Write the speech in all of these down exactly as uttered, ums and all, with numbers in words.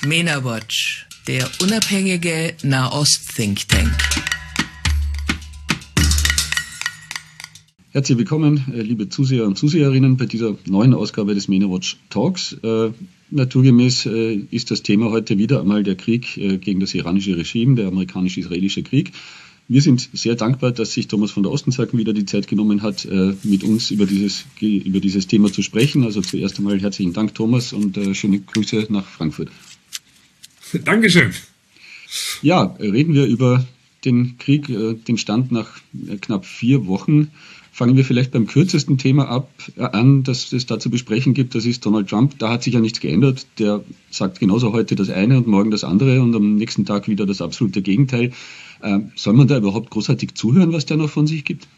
MENA Watch, der unabhängige Nahost-Think Tank. Herzlich willkommen, liebe Zuseher und Zuseherinnen, bei dieser neuen Ausgabe des MENA Watch Talks. Äh, naturgemäß äh, ist das Thema heute wieder einmal der Krieg äh, gegen das iranische Regime, der amerikanisch-israelische Krieg. Wir sind sehr dankbar, dass sich Thomas von der Ostensacken wieder die Zeit genommen hat, äh, mit uns über dieses, über dieses Thema zu sprechen. Also zuerst einmal herzlichen Dank, Thomas, und äh, schöne Grüße nach Frankfurt. Dankeschön. Ja, reden wir über den Krieg, äh, den Stand nach äh, knapp vier Wochen. Fangen wir vielleicht beim kürzesten Thema ab, äh, an, das es da zu besprechen gibt. Das ist Donald Trump. Da hat sich ja nichts geändert. Der sagt genauso heute das eine und morgen das andere und am nächsten Tag wieder das absolute Gegenteil. Äh, soll man da überhaupt großartig zuhören, was der noch von sich gibt?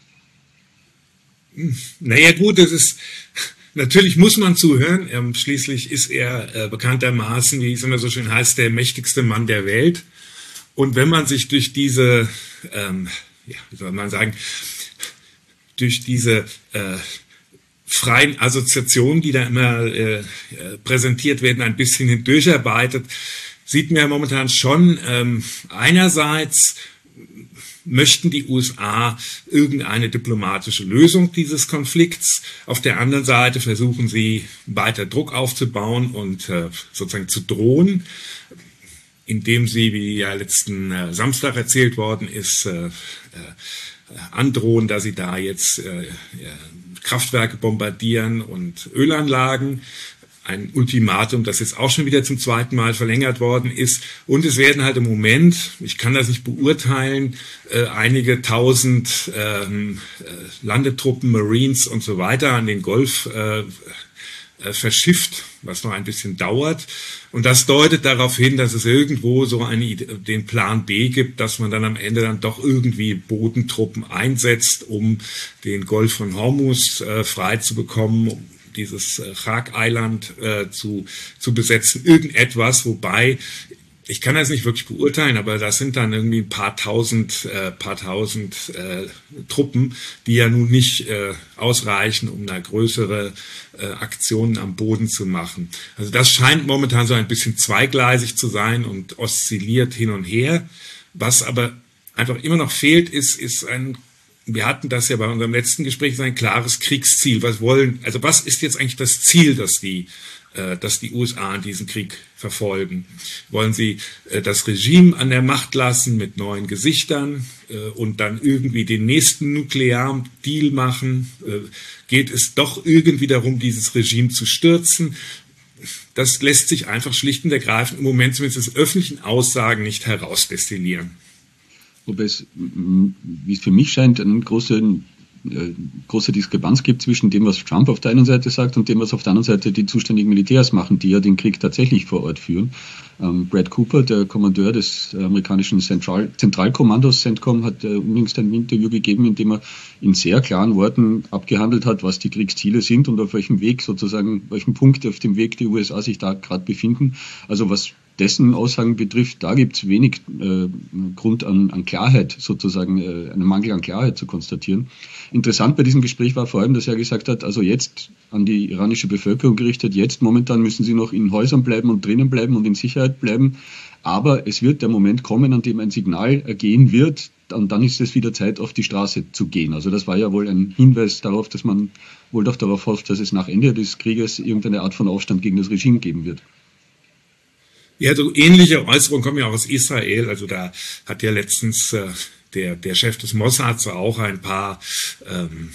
Naja gut, das ist... Natürlich muss man zuhören. Ähm, schließlich ist er äh, bekanntermaßen, wie es immer so schön heißt, der mächtigste Mann der Welt. Und wenn man sich durch diese, ähm, ja, wie soll man sagen, durch diese äh, freien Assoziationen, die da immer äh, präsentiert werden, ein bisschen hindurcharbeitet, sieht man ja momentan schon ähm, einerseits möchten die U S A irgendeine diplomatische Lösung dieses Konflikts. Auf der anderen Seite versuchen sie weiter Druck aufzubauen und äh, sozusagen zu drohen, indem sie, wie ja letzten äh, Samstag erzählt worden ist, äh, äh, androhen, dass sie da jetzt äh, Kraftwerke bombardieren und Ölanlagen. Ein Ultimatum, das jetzt auch schon wieder zum zweiten Mal verlängert worden ist. Und es werden halt im Moment, ich kann das nicht beurteilen, äh, einige tausend ähm, äh, Landetruppen, Marines und so weiter an den Golf äh, äh, verschifft, was noch ein bisschen dauert. Und das deutet darauf hin, dass es irgendwo so eine Idee, den Plan B gibt, dass man dann am Ende dann doch irgendwie Bodentruppen einsetzt, um den Golf von Hormuz äh, frei zu bekommen, um dieses äh, Chag Island äh, zu, zu besetzen, irgendetwas, wobei, ich kann das nicht wirklich beurteilen, aber das sind dann irgendwie ein paar tausend, äh, paar tausend äh, Truppen, die ja nun nicht äh, ausreichen, um eine größere äh, Aktion am Boden zu machen. Also das scheint momentan so ein bisschen zweigleisig zu sein und oszilliert hin und her. Was aber einfach immer noch fehlt, ist, ist ein Wir hatten das ja bei unserem letzten Gespräch, ein klares Kriegsziel. Was wollen, also was ist jetzt eigentlich das Ziel, das die, äh, dass die U S A in diesem Krieg verfolgen? Wollen sie äh, das Regime an der Macht lassen mit neuen Gesichtern äh, und dann irgendwie den nächsten nuklearen Deal machen? Äh, geht es doch irgendwie darum, dieses Regime zu stürzen? Das lässt sich einfach schlicht und ergreifend im Moment zumindest aus öffentlichen Aussagen nicht herausdestillieren. Wobei es, wie es für mich scheint, eine große, äh, große Diskrepanz gibt zwischen dem, was Trump auf der einen Seite sagt und dem, was auf der anderen Seite die zuständigen Militärs machen, die ja den Krieg tatsächlich vor Ort führen. Ähm, Brad Cooper, der Kommandeur des amerikanischen Zentral Zentralkommandos CENTCOM, hat äh, unlängst ein Interview gegeben, in dem er in sehr klaren Worten abgehandelt hat, was die Kriegsziele sind und auf welchem Weg sozusagen, welchen Punkt auf dem Weg die U S A sich da gerade befinden. Also was dessen Aussagen betrifft, da gibt es wenig äh, Grund an, an Klarheit, sozusagen äh, einen Mangel an Klarheit zu konstatieren. Interessant bei diesem Gespräch war vor allem, dass er gesagt hat, also jetzt an die iranische Bevölkerung gerichtet, jetzt momentan müssen sie noch in Häusern bleiben und drinnen bleiben und in Sicherheit bleiben, aber es wird der Moment kommen, an dem ein Signal ergehen wird, und dann ist es wieder Zeit, auf die Straße zu gehen. Also das war ja wohl ein Hinweis darauf, dass man wohl doch darauf hofft, dass es nach Ende des Krieges irgendeine Art von Aufstand gegen das Regime geben wird. Ja, so ähnliche Äußerungen kommen ja auch aus Israel. Also da hat ja letztens äh, der, der Chef des Mossad so auch ein paar ähm,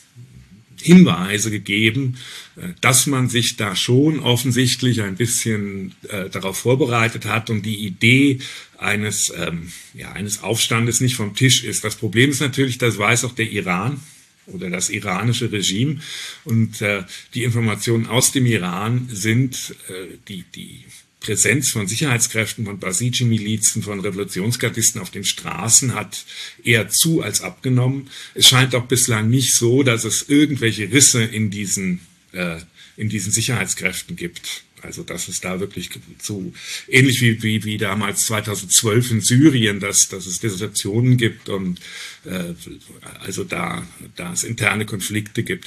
Hinweise gegeben, äh, dass man sich da schon offensichtlich ein bisschen äh, darauf vorbereitet hat und die Idee eines, ähm, ja, eines Aufstandes nicht vom Tisch ist. Das Problem ist natürlich, das weiß auch der Iran oder das iranische Regime. Und äh, die Informationen aus dem Iran sind äh, die, die Präsenz von Sicherheitskräften, von Basiji-Milizen, von Revolutionsgardisten auf den Straßen hat eher zu als abgenommen. Es scheint auch bislang nicht so, dass es irgendwelche Risse in diesen, äh, in diesen Sicherheitskräften gibt. Also dass es da wirklich so ähnlich wie, wie, wie damals zweitausendzwölf in Syrien, dass, dass es Desertionen gibt und äh, also da, da es interne Konflikte gibt.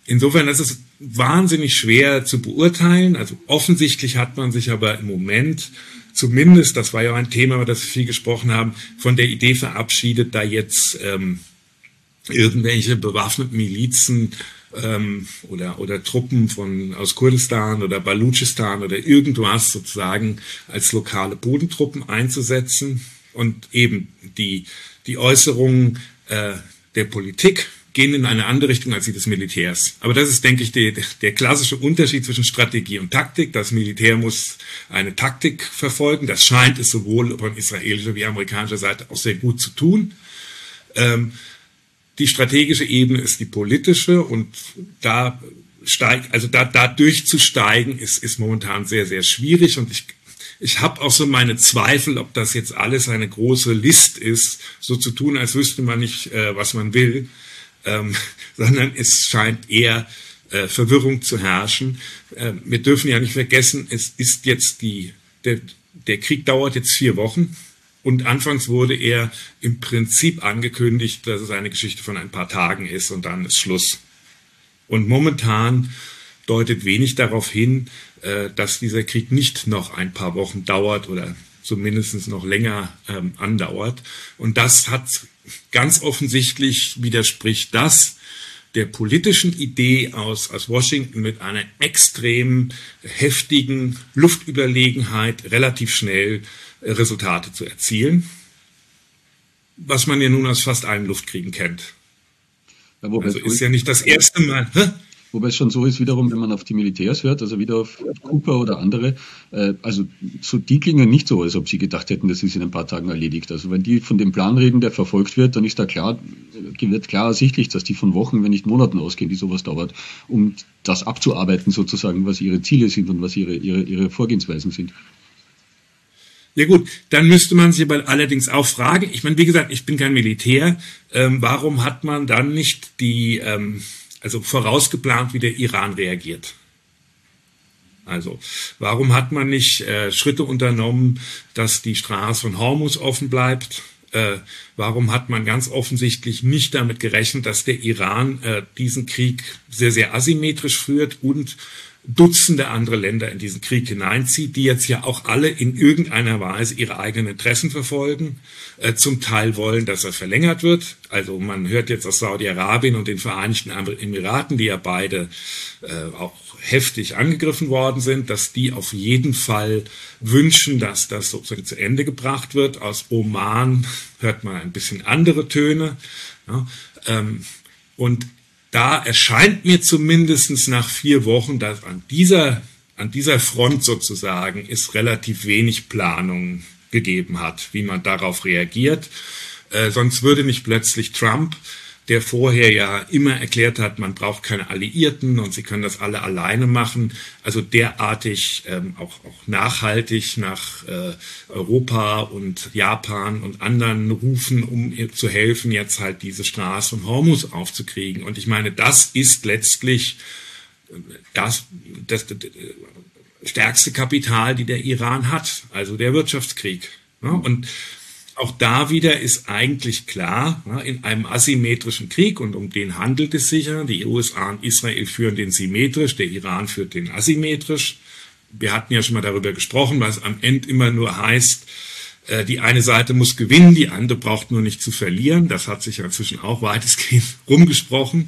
insofern ist es wahnsinnig schwer zu beurteilen. Also offensichtlich hat man sich aber im Moment zumindest, das war ja ein Thema, über das wir viel gesprochen haben, von der Idee verabschiedet, da jetzt ähm, irgendwelche bewaffneten Milizen ähm, oder, oder Truppen von, aus Kurdistan oder Balutschistan oder irgendwas sozusagen als lokale Bodentruppen einzusetzen. Und eben die, die Äußerungen äh, der Politik gehen in eine andere Richtung als die des Militärs. Aber das ist, denke ich, der, der klassische Unterschied zwischen Strategie und Taktik. Das Militär muss eine Taktik verfolgen. Das scheint es sowohl von israelischer wie amerikanischer Seite auch sehr gut zu tun. Ähm, die strategische Ebene ist die politische, und da steigt, also da, da durchzusteigen ist, ist momentan sehr, sehr schwierig. Und ich Ich habe auch so meine Zweifel, ob das jetzt alles eine große List ist, so zu tun, als wüsste man nicht, äh, was man will, ähm, sondern es scheint eher äh, Verwirrung zu herrschen. Äh, wir dürfen ja nicht vergessen, es ist jetzt die, der, der Krieg dauert jetzt vier Wochen, und anfangs wurde er im Prinzip angekündigt, dass es eine Geschichte von ein paar Tagen ist und dann ist Schluss. Und momentan deutet wenig darauf hin, dass dieser Krieg nicht noch ein paar Wochen dauert oder zumindest noch länger ähm, andauert. Und das hat ganz offensichtlich, widerspricht das der politischen Idee aus, aus Washington, mit einer extrem heftigen Luftüberlegenheit relativ schnell äh, Resultate zu erzielen, was man ja nun aus fast allen Luftkriegen kennt. Ja, also ist ja nicht das erste Mal. Hä? Wobei es schon so ist, wiederum, wenn man auf die Militärs hört, also wieder auf Cooper oder andere, äh, also so die klingen nicht so, als ob sie gedacht hätten, das ist in ein paar Tagen erledigt. Also wenn die von dem Plan reden, der verfolgt wird, dann ist da klar, wird klar ersichtlich, dass die von Wochen, wenn nicht Monaten ausgehen, die sowas dauert, um das abzuarbeiten sozusagen, was ihre Ziele sind und was ihre, ihre, ihre Vorgehensweisen sind. Ja gut, dann müsste man sich aber allerdings auch fragen, ich meine, wie gesagt, ich bin kein Militär, ähm, warum hat man dann nicht die... Ähm, Also vorausgeplant, wie der Iran reagiert. Also warum hat man nicht äh, Schritte unternommen, dass die Straße von Hormuz offen bleibt? Äh, warum hat man ganz offensichtlich nicht damit gerechnet, dass der Iran äh, diesen Krieg sehr, sehr asymmetrisch führt und Dutzende andere Länder in diesen Krieg hineinzieht, die jetzt ja auch alle in irgendeiner Weise ihre eigenen Interessen verfolgen, äh, zum Teil wollen, dass er verlängert wird. Also man hört jetzt aus Saudi-Arabien und den Vereinigten Emiraten, die ja beide äh, auch heftig angegriffen worden sind, dass die auf jeden Fall wünschen, dass das sozusagen zu Ende gebracht wird. Aus Oman hört man ein bisschen andere Töne. Ja, ähm, und da erscheint mir zumindest nach vier Wochen, dass an dieser, an dieser Front sozusagen es relativ wenig Planung gegeben hat, wie man darauf reagiert. Äh, sonst würde nicht plötzlich Trump, der vorher ja immer erklärt hat, man braucht keine Alliierten und sie können das alle alleine machen, also derartig ähm, auch, auch nachhaltig nach äh, Europa und Japan und anderen rufen, um ihr zu helfen, jetzt halt diese Straße von Hormuz aufzukriegen. Und ich meine, das ist letztlich das, das, das, das stärkste Kapital, die der Iran hat, also der Wirtschaftskrieg. Ja? Und auch da wieder ist eigentlich klar, in einem asymmetrischen Krieg, und um den handelt es sich ja, die U S A und Israel führen den symmetrisch, der Iran führt den asymmetrisch. Wir hatten ja schon mal darüber gesprochen, was am Ende immer nur heißt, die eine Seite muss gewinnen, die andere braucht nur nicht zu verlieren. Das hat sich ja inzwischen auch weitestgehend rumgesprochen.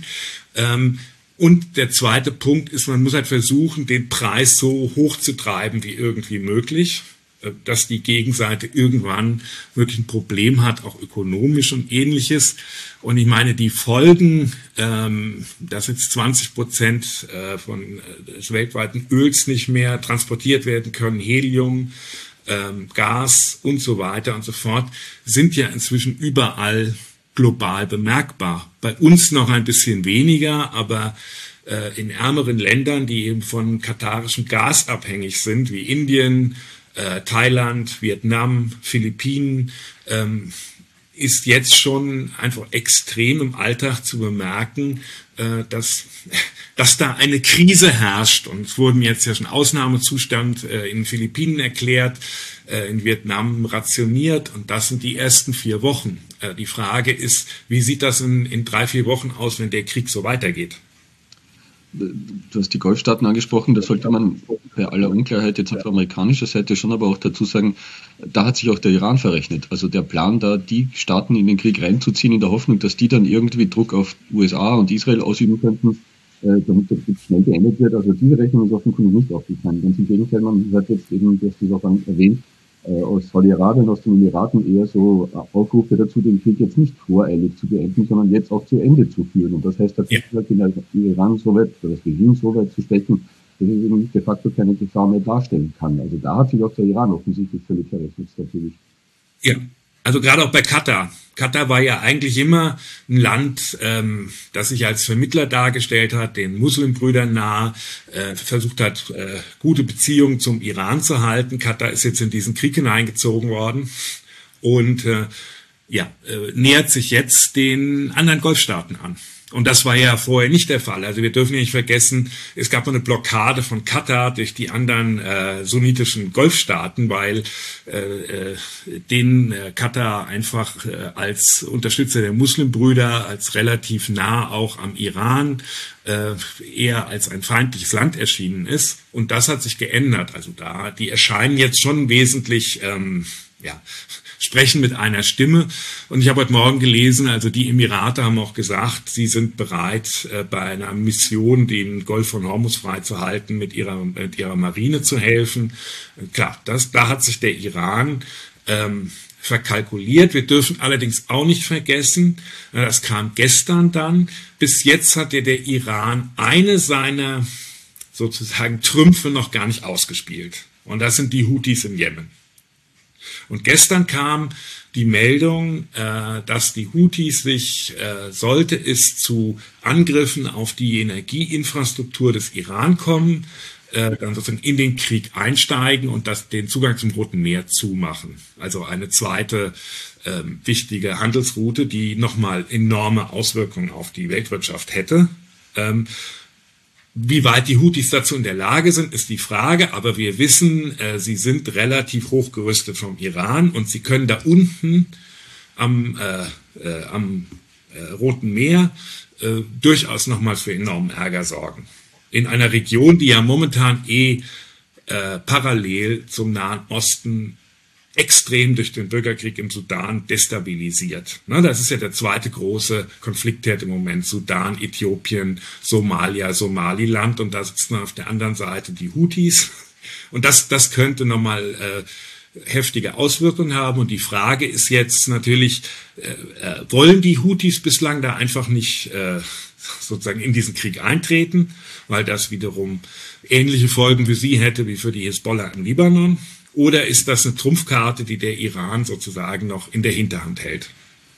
Und der zweite Punkt ist, man muss halt versuchen, den Preis so hoch zu treiben wie irgendwie möglich, dass die Gegenseite irgendwann wirklich ein Problem hat, auch ökonomisch und Ähnliches. Und ich meine, die Folgen, ähm, dass jetzt zwanzig Prozent äh, von äh, des weltweiten Öls nicht mehr transportiert werden können, Helium, ähm, Gas und so weiter und so fort, sind ja inzwischen überall global bemerkbar. Bei uns noch ein bisschen weniger, aber äh, in ärmeren Ländern, die eben von katarischem Gas abhängig sind, wie Indien, Äh, Thailand, Vietnam, Philippinen, ähm, ist jetzt schon einfach extrem im Alltag zu bemerken, äh, dass, dass da eine Krise herrscht. Und es wurden jetzt ja schon Ausnahmezustand äh, in den Philippinen erklärt, äh, in Vietnam rationiert. Und das sind die ersten vier Wochen. Äh, die Frage ist, wie sieht das in, in drei, vier Wochen aus, wenn der Krieg so weitergeht? du hast die Golfstaaten angesprochen, da sollte man bei aller Unklarheit jetzt auf amerikanischer Seite schon aber auch dazu sagen, da hat sich auch der Iran verrechnet. Also der Plan da, die Staaten in den Krieg reinzuziehen, in der Hoffnung, dass die dann irgendwie Druck auf U S A und Israel ausüben könnten, äh, damit der Krieg schnell beendet wird. Also diese Rechnung ist offenkundig nicht aufgegangen. Ganz im Gegenteil, man hört jetzt eben, du hast das auch erwähnt, äh, aus Saudi-Arabien, aus den Emiraten eher so Aufrufe dazu, den Krieg jetzt nicht voreilig zu beenden, sondern jetzt auch zu Ende zu führen. Und das heißt tatsächlich, ja, den Iran so weit, oder das Regime so weit zu stechen, dass es eben de facto keine Gefahr mehr darstellen kann. Also da hat sich auch der Iran offensichtlich völlig verrechnet, natürlich. Ja, also gerade auch bei Katar. Katar war ja eigentlich immer ein Land, ähm, das sich als Vermittler dargestellt hat, den Muslimbrüdern nahe, äh, versucht hat, äh, gute Beziehungen zum Iran zu halten. Katar ist jetzt in diesen Krieg hineingezogen worden und äh, ja, äh, nähert sich jetzt den anderen Golfstaaten an. Und das war ja vorher nicht der Fall. Also wir dürfen ja nicht vergessen, es gab eine Blockade von Katar durch die anderen äh, sunnitischen Golfstaaten, weil äh, äh, den äh, Katar einfach äh, als Unterstützer der Muslimbrüder, als relativ nah auch am Iran, äh, eher als ein feindliches Land erschienen ist. Und das hat sich geändert. Also da, die erscheinen jetzt schon wesentlich, ähm, ja, sprechen mit einer Stimme. Und ich habe heute Morgen gelesen, also die Emirate haben auch gesagt, sie sind bereit, äh, bei einer Mission, den Golf von Hormuz freizuhalten, mit ihrer, mit ihrer Marine zu helfen. Äh, klar, das, da hat sich der Iran ähm, verkalkuliert. Wir dürfen allerdings auch nicht vergessen, äh, das kam gestern dann, bis jetzt hat ja der Iran eine seiner sozusagen Trümpfe noch gar nicht ausgespielt. Und das sind die Houthis im Jemen. Und gestern kam die Meldung, äh, dass die Houthis sich, äh, sollte es zu Angriffen auf die Energieinfrastruktur des Iran kommen, äh, dann sozusagen in den Krieg einsteigen und das, den Zugang zum Roten Meer zumachen. Also eine zweite äh, wichtige Handelsroute, die nochmal enorme Auswirkungen auf die Weltwirtschaft hätte. Ähm, Wie weit die Houthis dazu in der Lage sind, ist die Frage, aber wir wissen, äh, sie sind relativ hochgerüstet vom Iran und sie können da unten am, äh, äh, am äh, Roten Meer äh, durchaus nochmal für enormen Ärger sorgen. In einer Region, die ja momentan eh äh, parallel zum Nahen Osten extrem durch den Bürgerkrieg im Sudan destabilisiert. Ne, das ist ja der zweite große Konfliktherd im Moment. Sudan, Äthiopien, Somalia, Somaliland und da sitzen auf der anderen Seite die Houthis. Und das, das könnte nochmal äh, heftige Auswirkungen haben. Und die Frage ist jetzt natürlich, äh, äh, wollen die Houthis bislang da einfach nicht äh, sozusagen in diesen Krieg eintreten, weil das wiederum ähnliche Folgen für sie hätte wie für die Hisbollah im Libanon? Oder ist das eine Trumpfkarte, die der Iran sozusagen noch in der Hinterhand hält?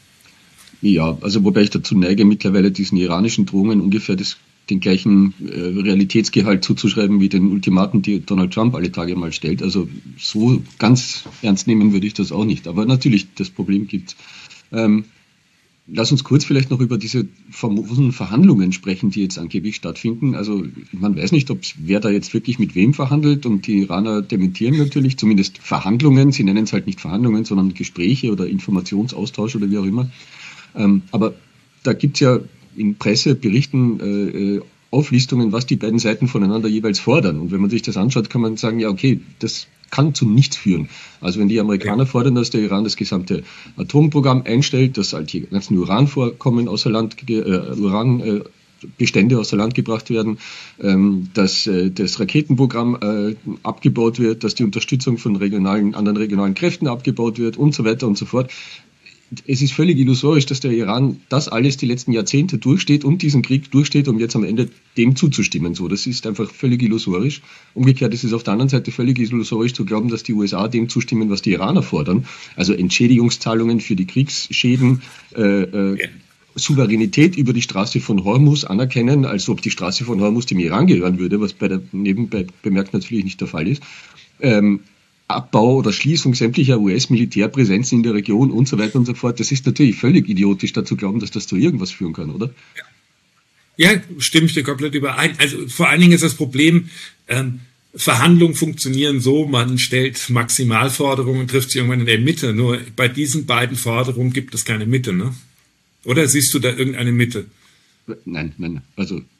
Ja, also wobei ich dazu neige, mittlerweile diesen iranischen Drohungen ungefähr das, den gleichen äh, Realitätsgehalt zuzuschreiben wie den Ultimaten, die Donald Trump alle Tage mal stellt. Also so ganz ernst nehmen würde ich das auch nicht. Aber natürlich, das Problem gibt es. Ähm, Lass uns kurz vielleicht noch über diese famosen Verhandlungen sprechen, die jetzt angeblich stattfinden. Also man weiß nicht, ob wer da jetzt wirklich mit wem verhandelt und die Iraner dementieren natürlich, zumindest Verhandlungen. Sie nennen es halt nicht Verhandlungen, sondern Gespräche oder Informationsaustausch oder wie auch immer. Ähm, aber da gibt's ja in Presseberichten äh, Auflistungen, was die beiden Seiten voneinander jeweils fordern. Und wenn man sich das anschaut, kann man sagen, ja okay, das kann zu nichts führen. Also wenn die Amerikaner fordern, dass der Iran das gesamte Atomprogramm einstellt, dass halt die ganzen Uranvorkommen außer Land, äh, Uranbestände äh, außer Land gebracht werden, ähm, dass äh, das Raketenprogramm äh, abgebaut wird, dass die Unterstützung von regionalen, anderen regionalen Kräften abgebaut wird und so weiter und so fort. Es ist völlig illusorisch, dass der Iran das alles die letzten Jahrzehnte durchsteht und diesen Krieg durchsteht, um jetzt am Ende dem zuzustimmen. So, das ist einfach völlig illusorisch. Umgekehrt ist es auf der anderen Seite völlig illusorisch zu glauben, dass die U S A dem zustimmen, was die Iraner fordern. Also Entschädigungszahlungen für die Kriegsschäden, äh, äh, ja. Souveränität über die Straße von Hormuz anerkennen, als ob die Straße von Hormuz dem Iran gehören würde, was bei der nebenbei bemerkt natürlich nicht der Fall ist. Ähm, Abbau oder Schließung sämtlicher U S-Militärpräsenzen in der Region und so weiter und so fort. Das ist natürlich völlig idiotisch, dazu glauben, dass das zu irgendwas führen kann, oder? Ja, ja, stimme ich dir komplett überein. Also vor allen Dingen ist das Problem, ähm, Verhandlungen funktionieren so, man stellt Maximalforderungen und trifft sie irgendwann in der Mitte. Nur bei diesen beiden Forderungen gibt es keine Mitte, ne? Oder siehst du da irgendeine Mitte? Nein, nein, also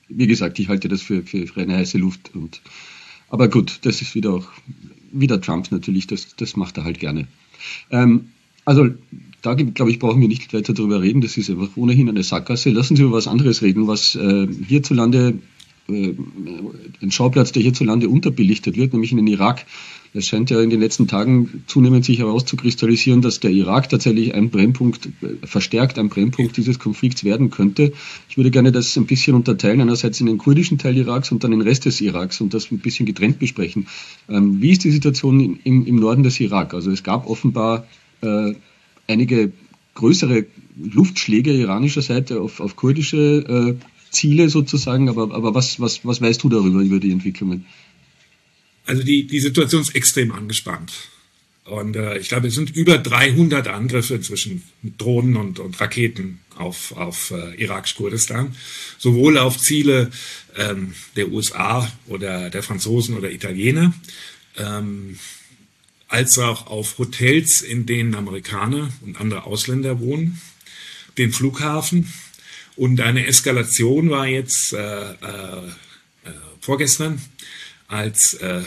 wie gesagt, ich halte das für, für, für eine heiße Luft. Und, aber gut, das ist wieder auch, wieder Trump natürlich, das, das macht er halt gerne. Ähm, also, da, glaube ich, brauchen wir nicht weiter darüber reden, das ist einfach ohnehin eine Sackgasse. Lassen Sie über was anderes reden, was äh, hierzulande, äh, ein Schauplatz, der hierzulande unterbelichtet wird, nämlich in den Irak. Es scheint ja in den letzten Tagen zunehmend sich herauszukristallisieren, dass der Irak tatsächlich ein Brennpunkt, verstärkt ein Brennpunkt dieses Konflikts werden könnte. Ich würde gerne das ein bisschen unterteilen, einerseits in den kurdischen Teil Iraks und dann den Rest des Iraks und das ein bisschen getrennt besprechen. Ähm, wie ist die Situation im, im Norden des Irak? Also es gab offenbar äh, einige größere Luftschläge iranischer Seite auf, auf kurdische äh, Ziele sozusagen, aber, aber was, was, was weißt du darüber, über die Entwicklungen? Also die, die Situation ist extrem angespannt. Und äh, ich glaube, es sind über dreihundert Angriffe inzwischen mit Drohnen und, und Raketen auf, auf äh, irakisch-Kurdistan. Sowohl auf Ziele ähm, der U S A oder der Franzosen oder Italiener, ähm, als auch auf Hotels, in denen Amerikaner und andere Ausländer wohnen, den Flughafen. Und eine Eskalation war jetzt äh, äh, äh, vorgestern, als äh,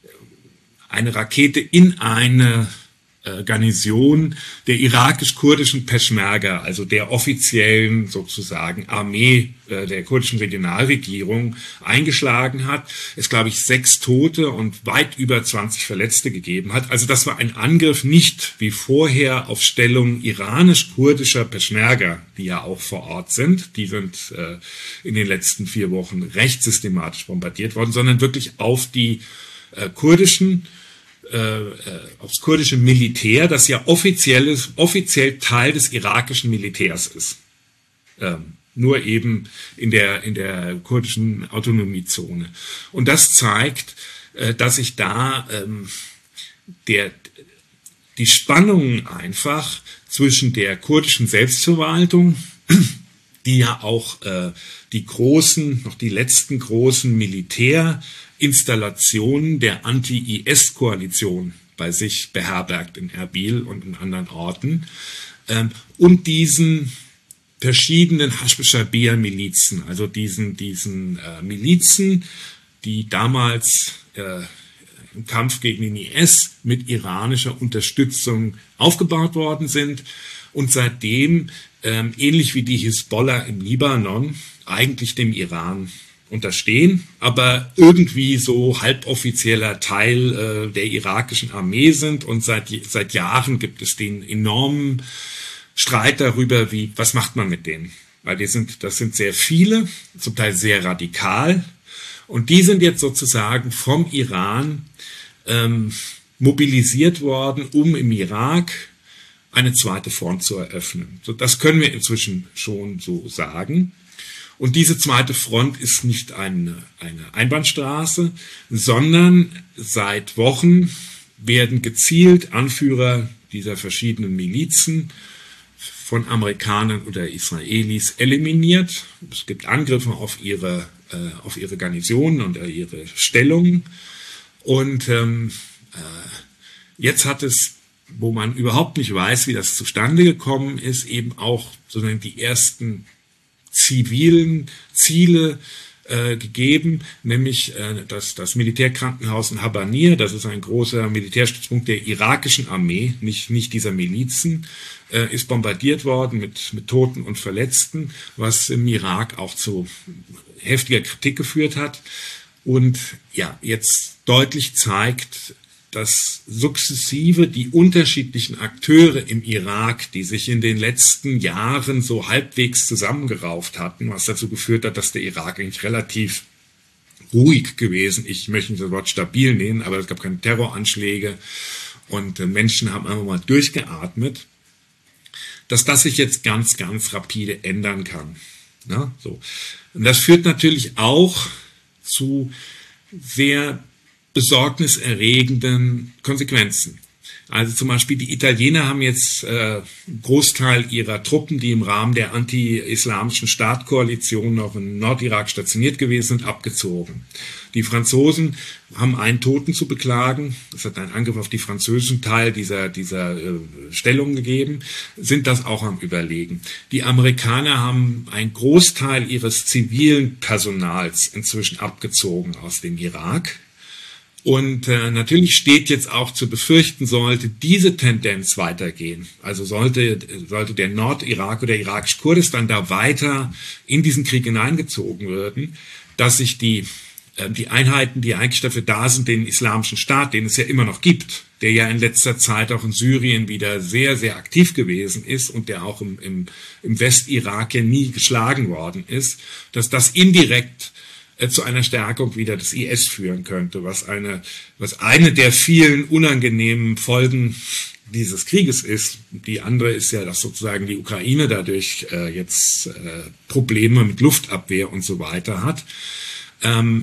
eine Rakete in eine äh, Garnison der irakisch-kurdischen Peschmerga, also der offiziellen sozusagen Armee äh, der kurdischen Regionalregierung, eingeschlagen hat. Es, glaube ich, sechs Tote und weit über zwanzig Verletzte gegeben hat. Also das war ein Angriff nicht wie vorher auf Stellung iranisch-kurdischer Peschmerga, die ja auch vor Ort sind. Die sind äh, in den letzten vier Wochen recht systematisch bombardiert worden, sondern wirklich auf die äh, kurdischen Äh, aufs kurdische Militär, das ja offizielles, offiziell Teil des irakischen Militärs ist. Ähm, nur eben in der, in der kurdischen Autonomiezone. Und das zeigt, äh, dass sich da ähm, der, die Spannungen einfach zwischen der kurdischen Selbstverwaltung, die ja auch äh, die großen, noch die letzten großen Militärinstallationen der Anti-I S-Koalition bei sich beherbergt in Erbil und in anderen Orten, ähm, und diesen verschiedenen Haschbischabier-Milizen, also diesen, diesen äh, Milizen, die damals äh, im Kampf gegen den I S mit iranischer Unterstützung aufgebaut worden sind und seitdem ähm, ähnlich wie die Hisbollah im Libanon eigentlich dem Iran unterstehen, aber irgendwie so halboffizieller Teil äh, der irakischen Armee sind, und seit, seit Jahren gibt es den enormen Streit darüber, wie, was macht man mit denen? Weil die sind, das sind sehr viele, zum Teil sehr radikal, und die sind jetzt sozusagen vom Iran ähm, mobilisiert worden, um im Irak eine zweite Front zu eröffnen. So, das können wir inzwischen schon so sagen. Und diese zweite Front ist nicht eine, eine Einbahnstraße, sondern seit Wochen werden gezielt Anführer dieser verschiedenen Milizen von Amerikanern oder Israelis eliminiert. Es gibt Angriffe auf ihre, äh, auf ihre Garnisonen und ihre Stellungen. Und ähm, äh, jetzt hat es, wo man überhaupt nicht weiß, wie das zustande gekommen ist, eben auch sozusagen die ersten zivilen Ziele äh, gegeben, nämlich äh, das, das Militärkrankenhaus in Habanir, das ist ein großer Militärstützpunkt der irakischen Armee, nicht, nicht dieser Milizen, äh, ist bombardiert worden mit, mit Toten und Verletzten, was im Irak auch zu heftiger Kritik geführt hat und ja, jetzt deutlich zeigt, dass sukzessive die unterschiedlichen Akteure im Irak, die sich in den letzten Jahren so halbwegs zusammengerauft hatten, was dazu geführt hat, dass der Irak eigentlich relativ ruhig gewesen, ich möchte nicht das Wort stabil nehmen, aber es gab keine Terroranschläge und Menschen haben einfach mal durchgeatmet, dass das sich jetzt ganz, ganz rapide ändern kann. Na, so. Und das führt natürlich auch zu sehr besorgniserregenden Konsequenzen. Also zum Beispiel die Italiener haben jetzt äh, einen Großteil ihrer Truppen, die im Rahmen der anti-islamischen Staatkoalition noch in Nordirak stationiert gewesen sind, abgezogen. Die Franzosen haben einen Toten zu beklagen. Es hat einen Angriff auf die französischen Teil dieser, dieser äh, Stellung gegeben, sind das auch am Überlegen. Die Amerikaner haben einen Großteil ihres zivilen Personals inzwischen abgezogen aus dem Irak. Und äh, natürlich steht jetzt auch zu befürchten, sollte diese Tendenz weitergehen, also sollte, sollte der Nordirak oder irakisch-Kurdistan da weiter in diesen Krieg hineingezogen werden, dass sich die, äh, die Einheiten, die eigentlich dafür da sind, den islamischen Staat, den es ja immer noch gibt, der ja in letzter Zeit auch in Syrien wieder sehr, sehr aktiv gewesen ist und der auch im, im, im Westirak ja nie geschlagen worden ist, dass das indirekt zu einer Stärkung wieder des I S führen könnte, was eine, was eine der vielen unangenehmen Folgen dieses Krieges ist. Die andere ist ja, dass sozusagen die Ukraine dadurch äh, jetzt äh, Probleme mit Luftabwehr und so weiter hat. Ähm,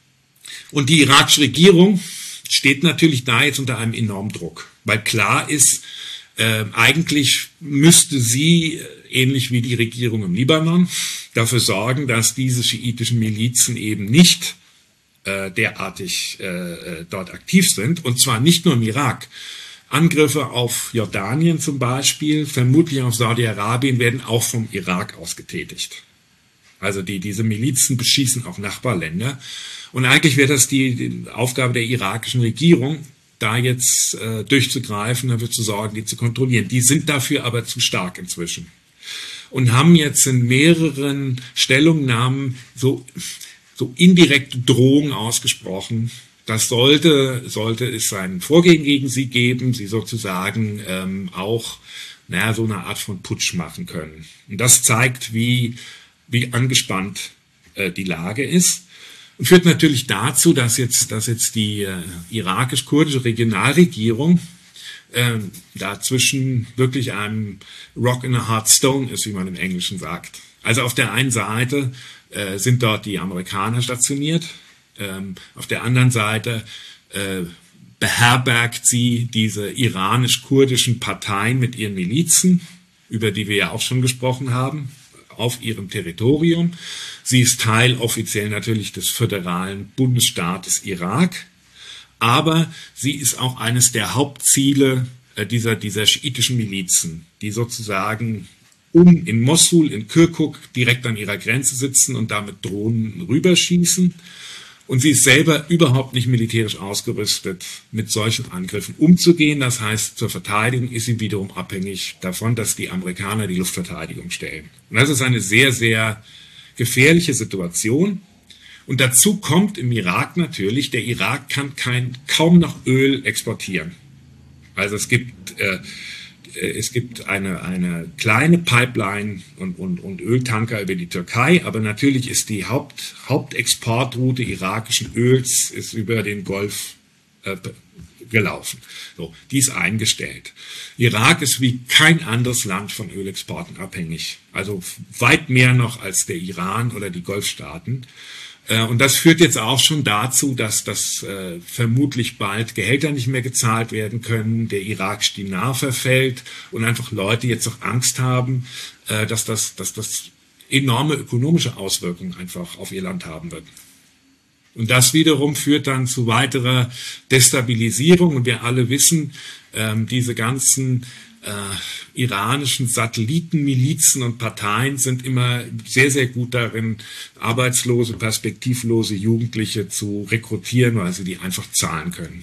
und die irakische Regierung steht natürlich da jetzt unter einem enormen Druck, weil klar ist, äh, eigentlich müsste sie, ähnlich wie die Regierung im Libanon, dafür sorgen, dass diese schiitischen Milizen eben nicht äh, derartig äh, dort aktiv sind, und zwar nicht nur im Irak. Angriffe auf Jordanien zum Beispiel, vermutlich auf Saudi-Arabien, werden auch vom Irak aus getätigt. Also die, diese Milizen beschießen auch Nachbarländer. Und eigentlich wäre das die, die Aufgabe der irakischen Regierung, da jetzt äh, durchzugreifen, dafür zu sorgen, die zu kontrollieren. Die sind dafür aber zu stark inzwischen. Und haben jetzt in mehreren Stellungnahmen so, so indirekte Drohungen ausgesprochen. Das sollte, sollte es ein Vorgehen gegen sie geben, sie sozusagen ähm, auch, naja, so eine Art von Putsch machen können. Und das zeigt, wie, wie angespannt äh, die Lage ist. Und führt natürlich dazu, dass jetzt, dass jetzt die äh, irakisch-kurdische Regionalregierung äh, dazwischen wirklich einem Rock in a Hard Stone ist, wie man im Englischen sagt. Also auf der einen Seite äh, sind dort die Amerikaner stationiert, ähm, auf der anderen Seite äh, beherbergt sie diese iranisch-kurdischen Parteien mit ihren Milizen, über die wir ja auch schon gesprochen haben, auf ihrem Territorium. Sie ist Teil offiziell natürlich des föderalen Bundesstaates Irak, aber sie ist auch eines der Hauptziele dieser, dieser schiitischen Milizen, die sozusagen um in Mossul, in Kirkuk direkt an ihrer Grenze sitzen und damit Drohnen rüberschießen. Und sie ist selber überhaupt nicht militärisch ausgerüstet, mit solchen Angriffen umzugehen. Das heißt, zur Verteidigung ist sie wiederum abhängig davon, dass die Amerikaner die Luftverteidigung stellen. Und das ist eine sehr, sehr gefährliche Situation. Und dazu kommt im Irak natürlich, der Irak kann kein, kaum noch Öl exportieren. Also es gibt, äh, es gibt eine, eine kleine Pipeline und, und, und Öltanker über die Türkei, aber natürlich ist die Haupt, Hauptexportroute irakischen Öls ist über den Golf äh, gelaufen. So, die ist eingestellt. Irak ist wie kein anderes Land von Ölexporten abhängig. Also weit mehr noch als der Iran oder die Golfstaaten. Und das führt jetzt auch schon dazu, dass das äh, vermutlich bald Gehälter nicht mehr gezahlt werden können, der irakisch Dinar verfällt und einfach Leute jetzt auch Angst haben, äh, dass das, dass das enorme ökonomische Auswirkungen einfach auf ihr Land haben wird. Und das wiederum führt dann zu weiterer Destabilisierung. Und wir alle wissen, ähm, diese ganzen Äh, iranischen Satellitenmilizen und Parteien sind immer sehr, sehr gut darin, arbeitslose, perspektivlose Jugendliche zu rekrutieren, weil sie die einfach zahlen können.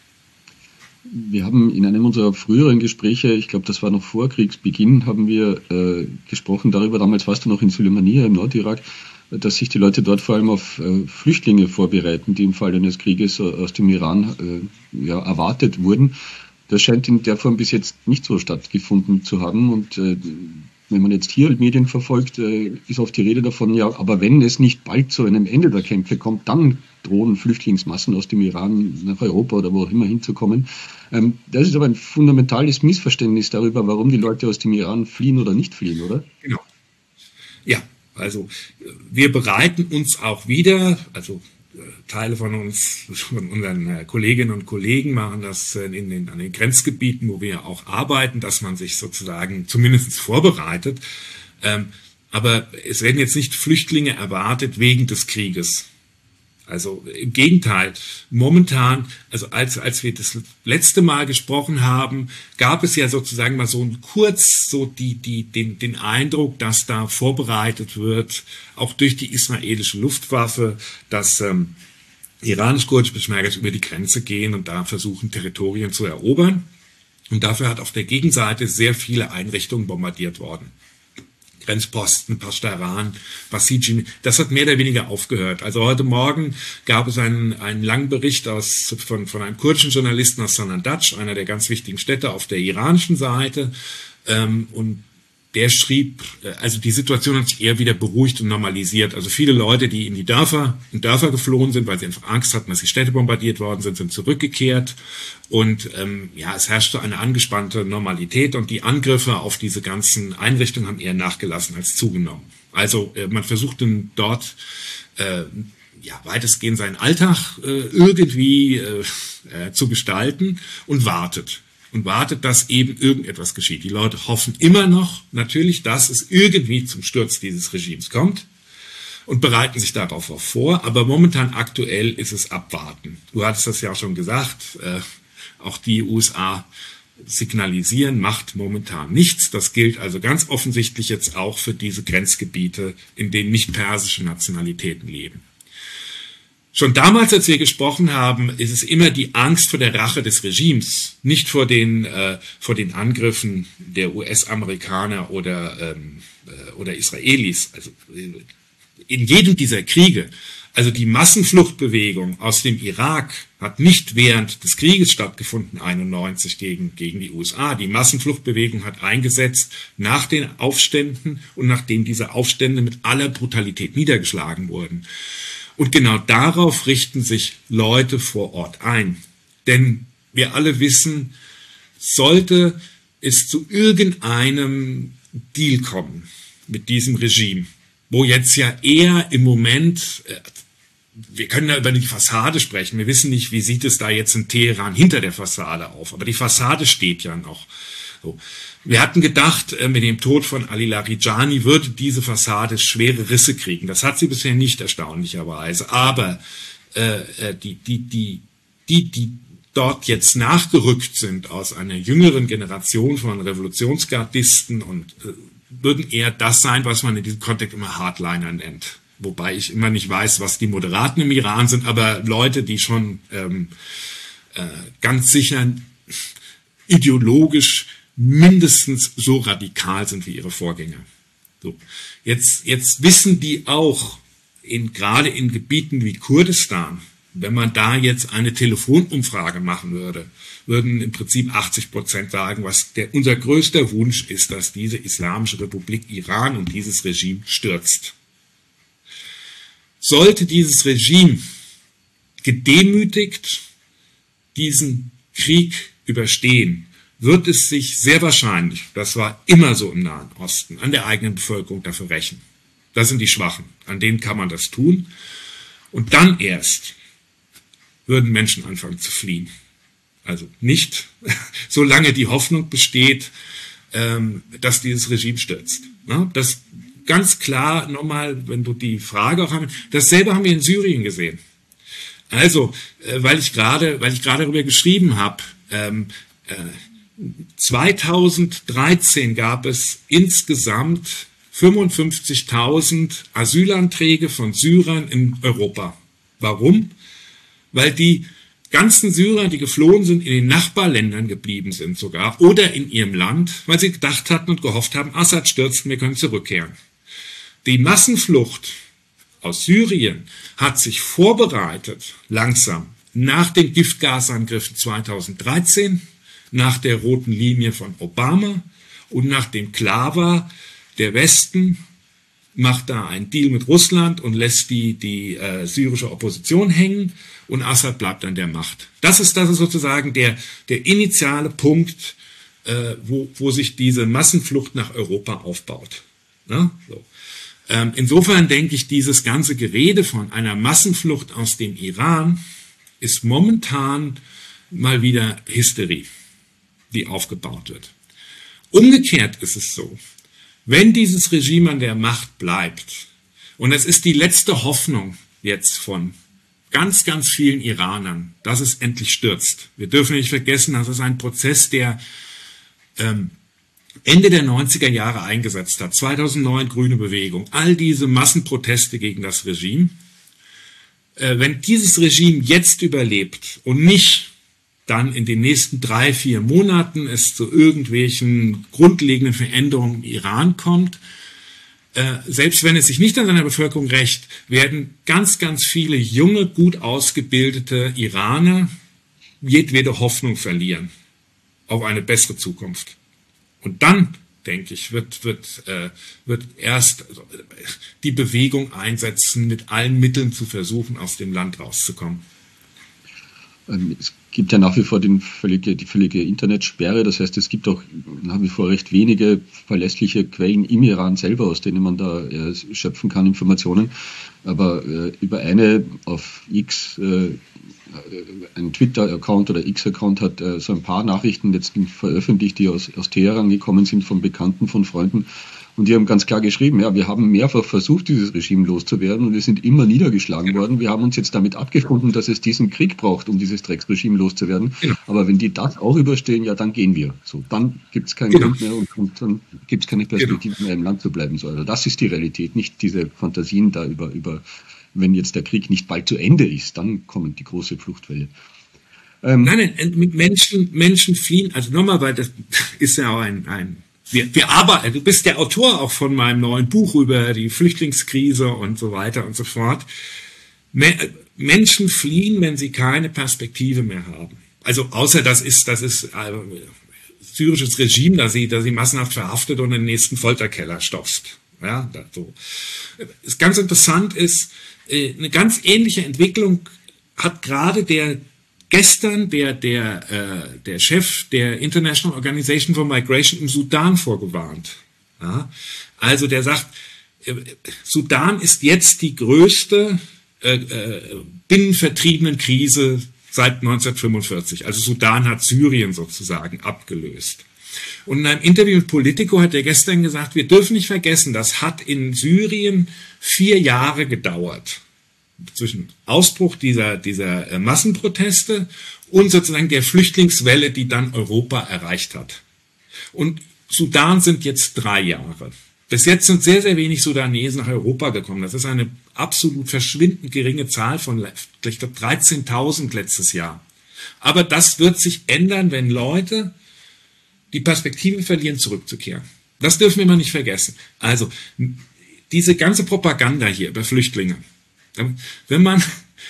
Wir haben in einem unserer früheren Gespräche, ich glaube, das war noch vor Kriegsbeginn, haben wir äh, gesprochen darüber, damals warst du noch in Suleimania im Nordirak, dass sich die Leute dort vor allem auf äh, Flüchtlinge vorbereiten, die im Fall eines Krieges aus dem Iran äh, ja, erwartet wurden. Das scheint in der Form bis jetzt nicht so stattgefunden zu haben. Und äh, wenn man jetzt hier Medien verfolgt, äh, ist oft die Rede davon, ja, aber wenn es nicht bald zu einem Ende der Kämpfe kommt, dann drohen Flüchtlingsmassen aus dem Iran nach Europa oder wo auch immer hinzukommen. Ähm, das ist aber ein fundamentales Missverständnis darüber, warum die Leute aus dem Iran fliehen oder nicht fliehen, oder? Genau. Ja, also wir bereiten uns auch wieder, also Teile von uns, von unseren Kolleginnen und Kollegen machen das in den, an den Grenzgebieten, wo wir auch arbeiten, dass man sich sozusagen zumindest vorbereitet. Ähm, aber es werden jetzt nicht Flüchtlinge erwartet wegen des Krieges. Also im Gegenteil, momentan, also als, als wir das letzte Mal gesprochen haben, gab es ja sozusagen mal so ein kurz so die, die, den, den Eindruck, dass da vorbereitet wird, auch durch die israelische Luftwaffe, dass ähm, iranisch-kurdische Peschmergas über die Grenze gehen und da versuchen, Territorien zu erobern. Und dafür hat auf der Gegenseite sehr viele Einrichtungen bombardiert worden. Grenzposten, Pashtaran, Basiji, das hat mehr oder weniger aufgehört. Also heute Morgen gab es einen, einen langen Bericht aus, von, von einem kurdischen Journalisten aus Sanandaj, einer der ganz wichtigen Städte auf der iranischen Seite, ähm, und der schrieb, also die Situation hat sich eher wieder beruhigt und normalisiert. Also viele Leute, die in die Dörfer, in Dörfer geflohen sind, weil sie einfach Angst hatten, dass die Städte bombardiert worden sind, sind zurückgekehrt. Und ähm, ja, es herrschte eine angespannte Normalität und die Angriffe auf diese ganzen Einrichtungen haben eher nachgelassen als zugenommen. Also äh, man versuchte dort äh, ja, weitestgehend seinen Alltag äh, irgendwie äh, äh, zu gestalten und wartet. Und wartet, dass eben irgendetwas geschieht. Die Leute hoffen immer noch natürlich, dass es irgendwie zum Sturz dieses Regimes kommt und bereiten sich darauf auch vor. Aber momentan aktuell ist es abwarten. Du hattest das ja auch schon gesagt, äh, auch die U S A signalisieren, macht momentan nichts. Das gilt also ganz offensichtlich jetzt auch für diese Grenzgebiete, in denen nicht persische Nationalitäten leben. Schon damals, als wir gesprochen haben, ist es immer die Angst vor der Rache des Regimes, nicht vor den, äh, vor den Angriffen der U S-Amerikaner oder, ähm, äh, oder Israelis. Also in jedem dieser Kriege, also die Massenfluchtbewegung aus dem Irak hat nicht während des Krieges stattgefunden, einundneunzig gegen, gegen die U S A. Die Massenfluchtbewegung hat eingesetzt nach den Aufständen und nachdem diese Aufstände mit aller Brutalität niedergeschlagen wurden. Und genau darauf richten sich Leute vor Ort ein. Denn wir alle wissen, sollte es zu irgendeinem Deal kommen mit diesem Regime, wo jetzt ja eher im Moment, äh, wir können da über die Fassade sprechen, wir wissen nicht, wie sieht es da jetzt in Teheran hinter der Fassade auf, aber die Fassade steht ja noch. So. Wir hatten gedacht, mit dem Tod von Ali Larijani würde diese Fassade schwere Risse kriegen. Das hat sie bisher nicht, erstaunlicherweise. Aber äh, die, die, die, die, die dort jetzt nachgerückt sind aus einer jüngeren Generation von Revolutionsgardisten und äh, würden eher das sein, was man in diesem Kontext immer Hardliner nennt. Wobei ich immer nicht weiß, was die Moderaten im Iran sind, aber Leute, die schon ähm, äh, ganz sicher ideologisch mindestens so radikal sind wie ihre Vorgänger. So. Jetzt, jetzt wissen die auch, in, gerade in Gebieten wie Kurdistan, wenn man da jetzt eine Telefonumfrage machen würde, würden im Prinzip achtzig Prozent sagen, was der, unser größter Wunsch ist, dass diese Islamische Republik Iran und dieses Regime stürzt. Sollte dieses Regime gedemütigt diesen Krieg überstehen, wird es sich sehr wahrscheinlich, das war immer so im Nahen Osten, an der eigenen Bevölkerung dafür rächen. Das sind die Schwachen, an denen kann man das tun. Und dann erst würden Menschen anfangen zu fliehen. Also nicht, solange die Hoffnung besteht, dass dieses Regime stürzt. Das ganz klar nochmal, wenn du die Frage auch haben, dasselbe haben wir in Syrien gesehen. Also, weil ich gerade, weil ich gerade darüber geschrieben habe, zweitausenddreizehn gab es insgesamt fünfundfünfzigtausend Asylanträge von Syrern in Europa. Warum? Weil die ganzen Syrer, die geflohen sind, in den Nachbarländern geblieben sind sogar oder in ihrem Land, weil sie gedacht hatten und gehofft haben, Assad stürzt, wir können zurückkehren. Die Massenflucht aus Syrien hat sich vorbereitet, langsam, nach den Giftgasangriffen zweitausenddreizehn, nach der roten Linie von Obama und nachdem klar war, der Westen macht da einen Deal mit Russland und lässt die, die äh, syrische Opposition hängen und Assad bleibt an der Macht. Das ist, das ist sozusagen der, der initiale Punkt, äh, wo, wo sich diese Massenflucht nach Europa aufbaut. Ja, so. Ähm, insofern denke ich, dieses ganze Gerede von einer Massenflucht aus dem Iran ist momentan mal wieder Hysterie, die aufgebaut wird. Umgekehrt ist es so, wenn dieses Regime an der Macht bleibt, und es ist die letzte Hoffnung jetzt von ganz, ganz vielen Iranern, dass es endlich stürzt. Wir dürfen nicht vergessen, das ist ein Prozess, der ähm, Ende der neunziger Jahre eingesetzt hat. zweitausendneun grüne Bewegung, all diese Massenproteste gegen das Regime. Äh, wenn dieses Regime jetzt überlebt und nicht dann in den nächsten drei, vier Monaten es zu irgendwelchen grundlegenden Veränderungen im Iran kommt, äh, selbst wenn es sich nicht an seiner Bevölkerung rächt, werden ganz, ganz viele junge, gut ausgebildete Iraner jedwede Hoffnung verlieren auf eine bessere Zukunft. Und dann, denke ich, wird, wird, äh, wird erst die Bewegung einsetzen, mit allen Mitteln zu versuchen, aus dem Land rauszukommen. Es gibt ja nach wie vor den völlige, die völlige Internetsperre. Das heißt, es gibt auch nach wie vor recht wenige verlässliche Quellen im Iran selber, aus denen man da äh, schöpfen kann, Informationen. Aber äh, über eine auf X, äh, ein Twitter-Account oder X-Account hat äh, so ein paar Nachrichten jetzt veröffentlicht, die aus, aus Teheran gekommen sind, von Bekannten, von Freunden. Und die haben ganz klar geschrieben, ja, wir haben mehrfach versucht, dieses Regime loszuwerden und wir sind immer niedergeschlagen genau. worden. Wir haben uns jetzt damit abgefunden, dass es diesen Krieg braucht, um dieses Drecksregime loszuwerden. Genau. Aber wenn die das auch überstehen, ja, dann gehen wir. So, dann gibt es keinen genau. Grund mehr und, und dann gibt es keine Perspektive genau. mehr im Land zu bleiben. So, also das ist die Realität, nicht diese Fantasien da über, über, wenn jetzt der Krieg nicht bald zu Ende ist, dann kommt die große Fluchtwelle. Ähm, nein, nein, mit Menschen, Menschen fliehen, also nochmal, weil das ist ja auch ein, ein Wir, wir arbeiten, du bist der Autor auch von meinem neuen Buch über die Flüchtlingskrise und so weiter und so fort. Menschen fliehen, wenn sie keine Perspektive mehr haben. Also außer das ist, das ist äh, syrisches Regime, da sie, da sie massenhaft verhaftet und in den nächsten Folterkeller stopfst. Ja, so. Das ganz interessant ist, äh, eine ganz ähnliche Entwicklung hat gerade der Gestern der, der, äh, der Chef der International Organization for Migration im Sudan vorgewarnt. Ja? Also der sagt, äh, Sudan ist jetzt die größte äh, äh, Binnenvertriebenenkrise seit neunzehnhundertfünfundvierzig. Also Sudan hat Syrien sozusagen abgelöst. Und in einem Interview mit Politico hat er gestern gesagt, wir dürfen nicht vergessen, das hat in Syrien vier Jahre gedauert. Zwischen Ausbruch dieser, dieser Massenproteste und sozusagen der Flüchtlingswelle, die dann Europa erreicht hat. Und Sudan sind jetzt drei Jahre. Bis jetzt sind sehr, sehr wenig Sudanesen nach Europa gekommen. Das ist eine absolut verschwindend geringe Zahl von, ich glaube, dreizehntausend letztes Jahr. Aber das wird sich ändern, wenn Leute die Perspektive verlieren, zurückzukehren. Das dürfen wir mal nicht vergessen. Also, diese ganze Propaganda hier über Flüchtlinge, wenn man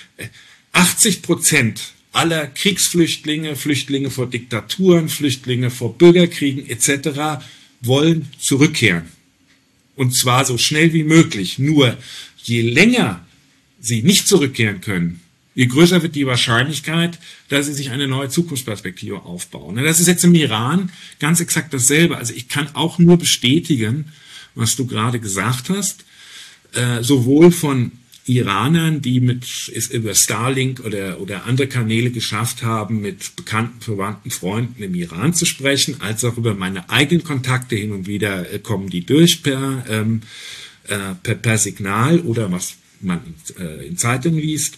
achtzig Prozent aller Kriegsflüchtlinge, Flüchtlinge vor Diktaturen, Flüchtlinge vor Bürgerkriegen et cetera wollen zurückkehren. Und zwar so schnell wie möglich. Nur je länger sie nicht zurückkehren können, je größer wird die Wahrscheinlichkeit, dass sie sich eine neue Zukunftsperspektive aufbauen. Das ist jetzt im Iran ganz exakt dasselbe. Also ich kann auch nur bestätigen, was du gerade gesagt hast, äh, sowohl von Iranern, die mit über Starlink oder, oder andere Kanäle geschafft haben, mit bekannten, verwandten Freunden im Iran zu sprechen, als auch über meine eigenen Kontakte. Hin und wieder äh, kommen die durch per, ähm, äh, per, per Signal oder was man äh, in Zeitungen liest.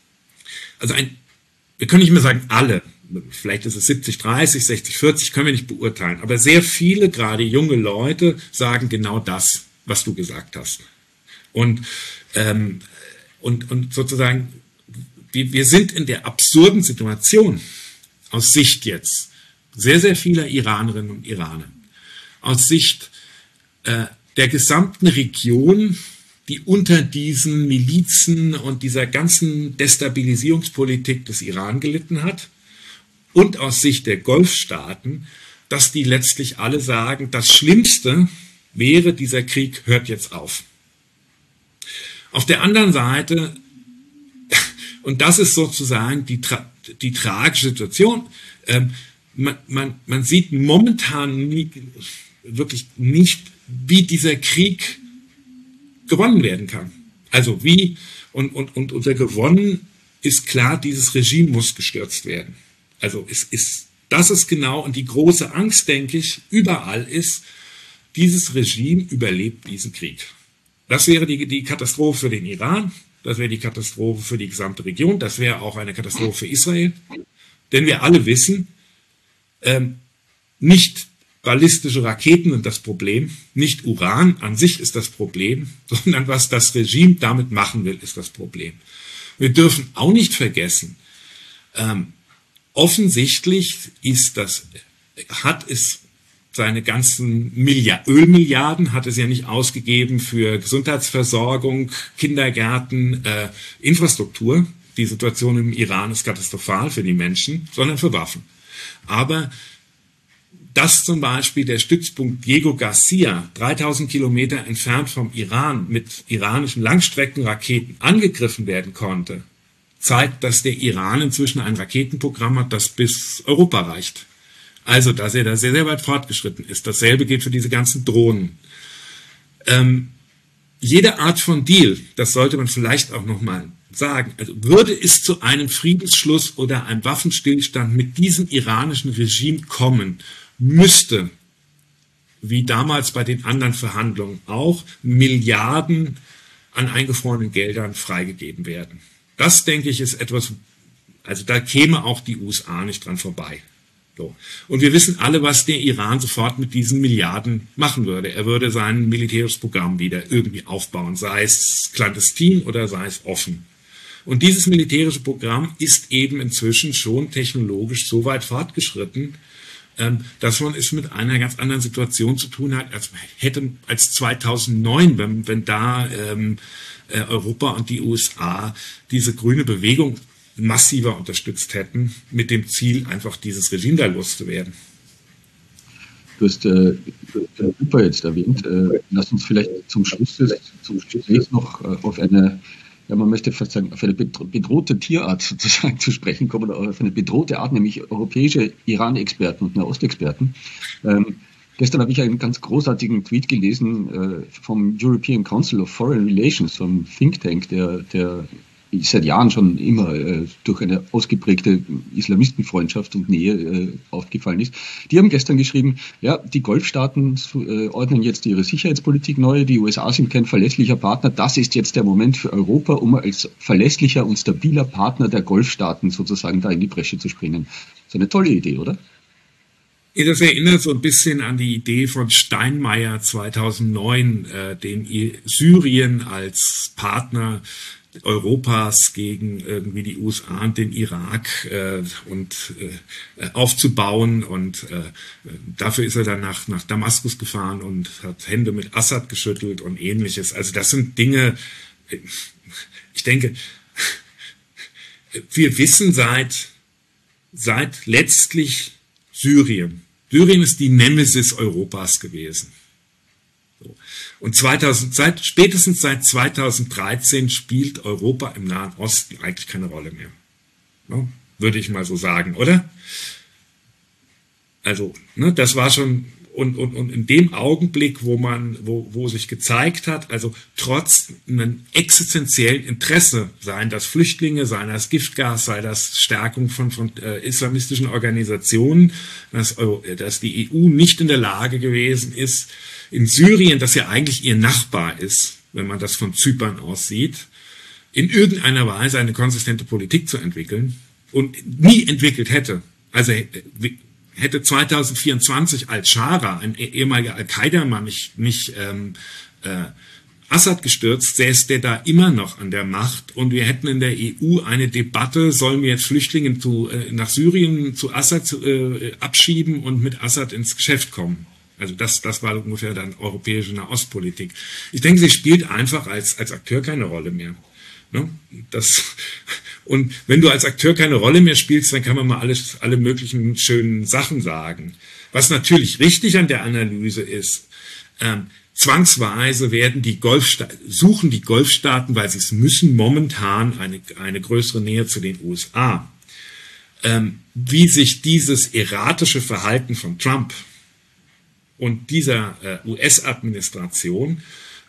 Also ein, wir können nicht mehr sagen alle, vielleicht ist es siebzig dreißig, sechzig vierzig, können wir nicht beurteilen, aber sehr viele, gerade junge Leute, sagen genau das, was du gesagt hast. Und ähm, Und, und sozusagen, wir, wir sind in der absurden Situation, aus Sicht jetzt sehr, sehr vieler Iranerinnen und Iraner, aus Sicht äh, der gesamten Region, die unter diesen Milizen und dieser ganzen Destabilisierungspolitik des Iran gelitten hat, und aus Sicht der Golfstaaten, dass die letztlich alle sagen, das Schlimmste wäre, dieser Krieg hört jetzt auf. Auf der anderen Seite, und das ist sozusagen die, tra die tragische Situation, ähm, man, man, man sieht momentan nie, wirklich nicht, wie dieser Krieg gewonnen werden kann. Also wie, und, und, und unter gewonnen ist klar, dieses Regime muss gestürzt werden. Also es ist, das ist genau, und die große Angst, denke ich, überall ist, dieses Regime überlebt diesen Krieg. Das wäre die, die Katastrophe für den Iran, das wäre die Katastrophe für die gesamte Region, das wäre auch eine Katastrophe für Israel. Denn wir alle wissen, ähm, nicht ballistische Raketen sind das Problem, nicht Uran an sich ist das Problem, sondern was das Regime damit machen will, ist das Problem. Wir dürfen auch nicht vergessen, ähm, offensichtlich ist das, hat es seine ganzen Milliard, Ölmilliarden hat es ja nicht ausgegeben für Gesundheitsversorgung, Kindergärten, äh, Infrastruktur. Die Situation im Iran ist katastrophal für die Menschen, sondern für Waffen. Aber dass zum Beispiel der Stützpunkt Diego Garcia, dreitausend Kilometer entfernt vom Iran, mit iranischen Langstreckenraketen angegriffen werden konnte, zeigt, dass der Iran inzwischen ein Raketenprogramm hat, das bis Europa reicht. Also, dass er da sehr, sehr weit fortgeschritten ist. Dasselbe gilt für diese ganzen Drohnen. Ähm, jede Art von Deal, das sollte man vielleicht auch nochmal sagen, also würde es zu einem Friedensschluss oder einem Waffenstillstand mit diesem iranischen Regime kommen, müsste, wie damals bei den anderen Verhandlungen auch, Milliarden an eingefrorenen Geldern freigegeben werden. Das, denke ich, ist etwas, also da käme auch die U S A nicht dran vorbei. So. Und wir wissen alle, was der Iran sofort mit diesen Milliarden machen würde. Er würde sein militärisches Programm wieder irgendwie aufbauen, sei es clandestin oder sei es offen. Und dieses militärische Programm ist eben inzwischen schon technologisch so weit fortgeschritten, dass man es mit einer ganz anderen Situation zu tun hat, als hätte als zweitausendneun, wenn, wenn da ähm, Europa und die U S A diese grüne Bewegung massiver unterstützt hätten, mit dem Ziel, einfach dieses Regime da loszuwerden. Du hast äh, Europa jetzt erwähnt. Äh, lass uns vielleicht zum Schluss des, zum Gespräch noch äh, auf eine, ja, man möchte fast sagen, auf eine bedrohte Tierart sozusagen zu sprechen kommen, oder auf eine bedrohte Art, nämlich europäische Iran-Experten und Nahostexperten. Ähm, Gestern habe ich einen ganz großartigen Tweet gelesen äh, vom European Council of Foreign Relations, so einem Think Tank, der, der seit Jahren schon immer äh, durch eine ausgeprägte Islamistenfreundschaft und Nähe äh, aufgefallen ist. Die haben gestern geschrieben, ja, die Golfstaaten äh, ordnen jetzt ihre Sicherheitspolitik neu, die U S A sind kein verlässlicher Partner, das ist jetzt der Moment für Europa, um als verlässlicher und stabiler Partner der Golfstaaten sozusagen da in die Bresche zu springen. So eine tolle Idee, oder? Das erinnert so ein bisschen an die Idee von Steinmeier zweitausendneun, äh, den Syrien als Partner Europas gegen irgendwie die U S A und den Irak äh, und äh, aufzubauen, und äh, dafür ist er dann nach, nach Damaskus gefahren und hat Hände mit Assad geschüttelt und ähnliches. Also das sind Dinge, ich denke, wir wissen seit, seit letztlich Syrien. Syrien ist die Nemesis Europas gewesen. So. Und zweitausend, seit, spätestens seit zweitausenddreizehn spielt Europa im Nahen Osten eigentlich keine Rolle mehr. No? Würde ich mal so sagen, oder? Also, ne, das war schon, und, und, und in dem Augenblick, wo man, wo, wo sich gezeigt hat, also trotz einem existenziellen Interesse, seien das Flüchtlinge, sei das Giftgas, sei das Stärkung von, von äh, islamistischen Organisationen, dass, dass die E U nicht in der Lage gewesen ist, in Syrien, das ja eigentlich ihr Nachbar ist, wenn man das von Zypern aus sieht, in irgendeiner Weise eine konsistente Politik zu entwickeln und nie entwickelt hätte. Also hätte zweitausendvierundzwanzig Al-Shara, ein ehemaliger Al-Qaida-Mann, nicht, nicht ähm, äh, Assad gestürzt, säß der da immer noch an der Macht, und wir hätten in der E U eine Debatte, sollen wir jetzt Flüchtlinge zu, äh, nach Syrien zu Assad äh, abschieben und mit Assad ins Geschäft kommen. Also das, das war ungefähr dann europäische Nahostpolitik. Ich denke, sie spielt einfach als, als Akteur keine Rolle mehr. Ne? Das, und wenn du als Akteur keine Rolle mehr spielst, dann kann man mal alles, alle möglichen schönen Sachen sagen. Was natürlich richtig an der Analyse ist, ähm, zwangsweise werden die Golfstaaten, suchen die Golfstaaten, weil sie es müssen, momentan eine, eine größere Nähe zu den U S A. Ähm, wie sich dieses erratische Verhalten von Trump und dieser äh, U S-Administration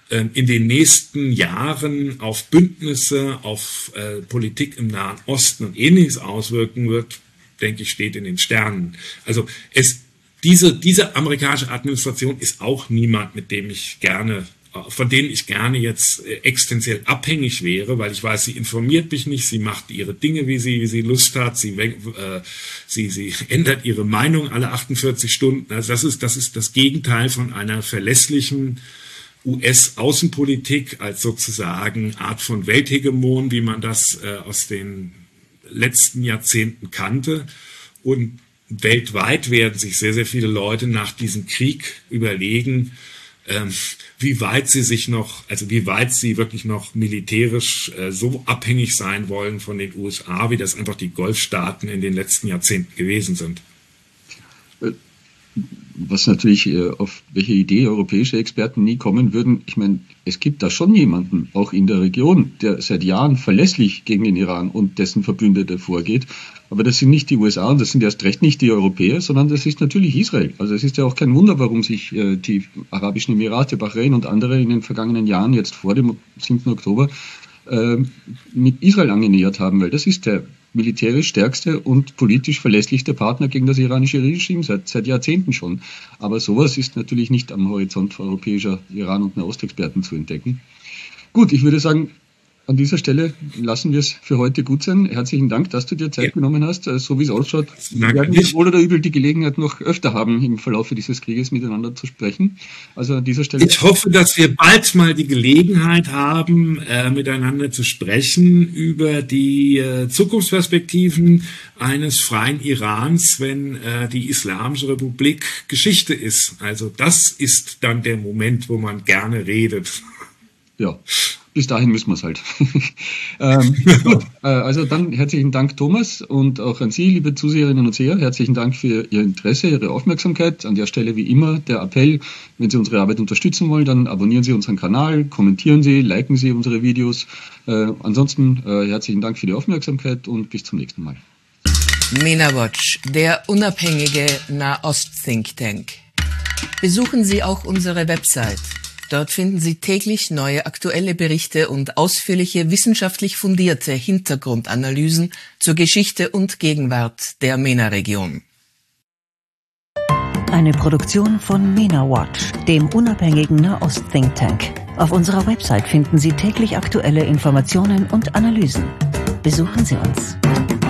in den nächsten Jahren auf Bündnisse, auf äh, Politik im Nahen Osten und Ähnliches auswirken wird, denke ich, steht in den Sternen. Also es, diese, diese amerikanische Administration ist auch niemand, mit dem ich gerne, von denen ich gerne jetzt äh, existenziell abhängig wäre, weil ich weiß, sie informiert mich nicht, sie macht ihre Dinge, wie sie, wie sie Lust hat, sie, äh, sie, sie ändert ihre Meinung alle achtundvierzig Stunden. Also das ist, das ist das Gegenteil von einer verlässlichen U S-Außenpolitik als sozusagen Art von Welthegemon, wie man das äh, aus den letzten Jahrzehnten kannte. Und weltweit werden sich sehr, sehr viele Leute nach diesem Krieg überlegen, ähm, wie weit sie sich noch, also wie weit sie wirklich noch militärisch äh, so abhängig sein wollen von den U S A, wie das einfach die Golfstaaten in den letzten Jahrzehnten gewesen sind. Was natürlich, äh, auf welche Idee europäische Experten nie kommen würden, ich meine, es gibt da schon jemanden, auch in der Region, der seit Jahren verlässlich gegen den Iran und dessen Verbündete vorgeht. Aber das sind nicht die U S A und das sind erst recht nicht die Europäer, sondern das ist natürlich Israel. Also es ist ja auch kein Wunder, warum sich äh, die Arabischen Emirate, Bahrain und andere in den vergangenen Jahren, jetzt vor dem siebten Oktober, äh, mit Israel angenähert haben, weil das ist der militärisch stärkste und politisch verlässlichste Partner gegen das iranische Regime seit, seit Jahrzehnten schon. Aber sowas ist natürlich nicht am Horizont europäischer Iran- und Nahostexperten zu entdecken. Gut, ich würde sagen, an dieser Stelle lassen wir es für heute gut sein. Herzlichen Dank, dass du dir Zeit ja. genommen hast. So wie es ausschaut, werden wir wohl oder übel die Gelegenheit noch öfter haben, im Verlauf dieses Krieges miteinander zu sprechen. Also an dieser Stelle. Ich hoffe, dass wir bald mal die Gelegenheit haben, äh, miteinander zu sprechen über die äh, Zukunftsperspektiven eines freien Irans, wenn äh, die Islamische Republik Geschichte ist. Also das ist dann der Moment, wo man gerne redet. Ja. Bis dahin müssen wir es halt. ähm, gut, äh, also dann herzlichen Dank, Thomas, und auch an Sie, liebe Zuseherinnen und Seher. Herzlichen Dank für Ihr Interesse, Ihre Aufmerksamkeit. An der Stelle wie immer der Appell, wenn Sie unsere Arbeit unterstützen wollen, dann abonnieren Sie unseren Kanal, kommentieren Sie, liken Sie unsere Videos. Äh, ansonsten äh, herzlichen Dank für die Aufmerksamkeit und bis zum nächsten Mal. MENA Watch, der unabhängige Nahost-Think Tank. Besuchen Sie auch unsere Website. Dort finden Sie täglich neue aktuelle Berichte und ausführliche wissenschaftlich fundierte Hintergrundanalysen zur Geschichte und Gegenwart der MENA-Region. Eine Produktion von MENA Watch, dem unabhängigen Nahost-Think Tank. Auf unserer Website finden Sie täglich aktuelle Informationen und Analysen. Besuchen Sie uns.